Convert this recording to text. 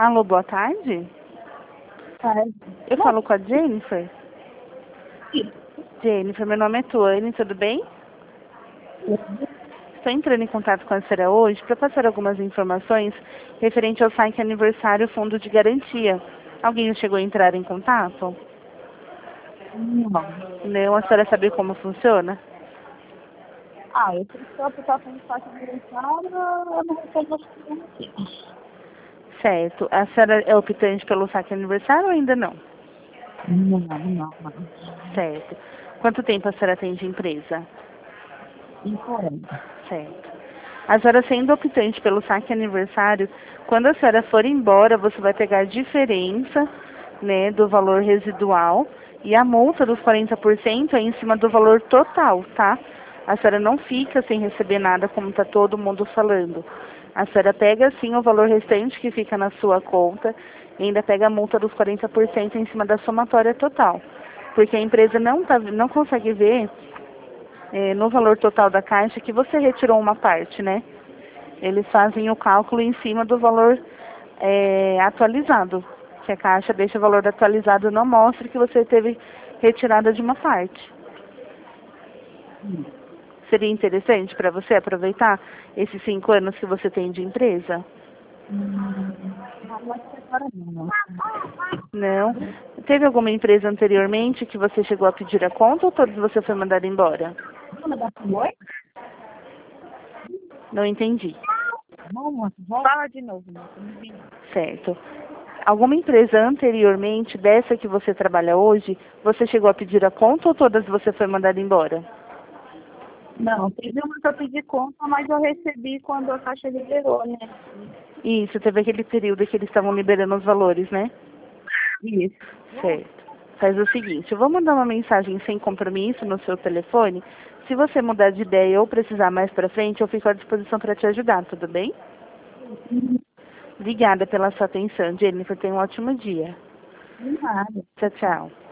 Alô, boa tarde. Eu falo com a Jennifer. Jennifer, meu nome é Tuane, tudo bem? Estou entrando em contato com a senhora hoje para passar algumas informações referente ao site Aniversário Fundo de Garantia. Alguém chegou a entrar em contato? Não. Não, a senhora sabe como funciona? Eu preciso aplicar para um site aniversário, eu não recebo as crianças. Certo. A senhora é optante pelo saque aniversário ou ainda não? Não. Certo. Quanto tempo a senhora tem de empresa? Em 40. Certo. A senhora sendo optante pelo saque aniversário, quando a senhora for embora, você vai pegar a diferença, né, do valor residual e a multa dos 40% é em cima do valor total, tá? A senhora não fica sem receber nada, como está todo mundo falando. A senhora pega, sim, o valor restante que fica na sua conta e ainda pega a multa dos 40% em cima da somatória total. Porque a empresa não consegue ver no valor total da caixa que você retirou uma parte, né? Eles fazem o cálculo em cima do valor atualizado. Que a caixa deixa o valor atualizado, não mostra que você teve retirada de uma parte. Seria interessante para você aproveitar esses 5 anos que você tem de empresa? Mas agora não. Não? Teve alguma empresa anteriormente que você chegou a pedir a conta ou todos você foi mandado embora? Vamos dar para oi? Não entendi. Vamos, fala de novo, moça. Certo. Alguma empresa anteriormente dessa que você trabalha hoje, você chegou a pedir a conta ou todas você foi mandado embora? Não, teve uma que eu pedi conta, mas eu recebi quando a caixa liberou, né? Isso, teve aquele período que eles estavam liberando os valores, né? Isso. Certo. Faz o seguinte, eu vou mandar uma mensagem sem compromisso no seu telefone. Se você mudar de ideia ou precisar mais pra frente, eu fico à disposição para te ajudar, tudo bem? Obrigada pela sua atenção, Jennifer. Tenha um ótimo dia. De nada. Tchau, tchau.